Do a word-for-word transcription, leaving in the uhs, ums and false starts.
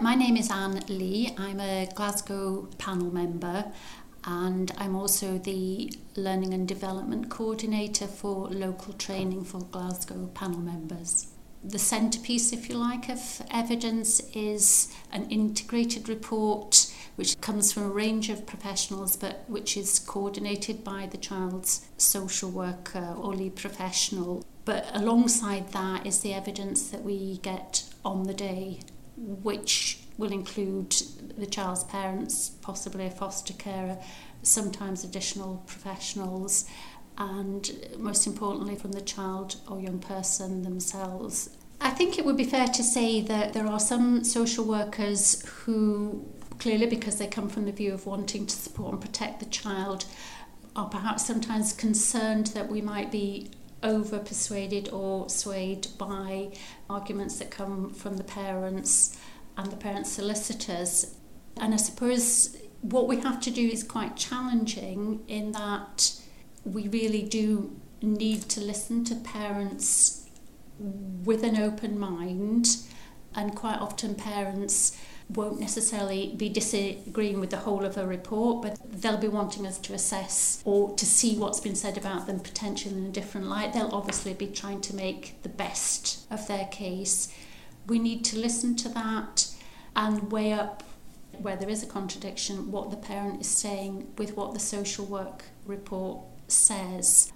My name is Anne Lee. I'm a Glasgow panel member and I'm also the Learning and Development Coordinator for local training for Glasgow panel members. The centrepiece, if you like, of evidence is an integrated report which comes from a range of professionals but which is coordinated by the child's social worker or lead professional. But alongside that is the evidence that we get on the day, which will include the child's parents, possibly a foster carer, sometimes additional professionals, and most importantly from the child or young person themselves. I think it would be fair to say that there are some social workers who, clearly because they come from the view of wanting to support and protect the child, are perhaps sometimes concerned that we might be over-persuaded or swayed by arguments that come from the parents and the parent solicitors. And I suppose what we have to do is quite challenging in that we really do need to listen to parents with an open mind, and quite often parents won't necessarily be disagreeing with the whole of a report, but they'll be wanting us to assess or to see what's been said about them potentially in a different light. They'll obviously be trying to make the best of their case. We need to listen to that and weigh up, where there is a contradiction, what the parent is saying with what the social work report says.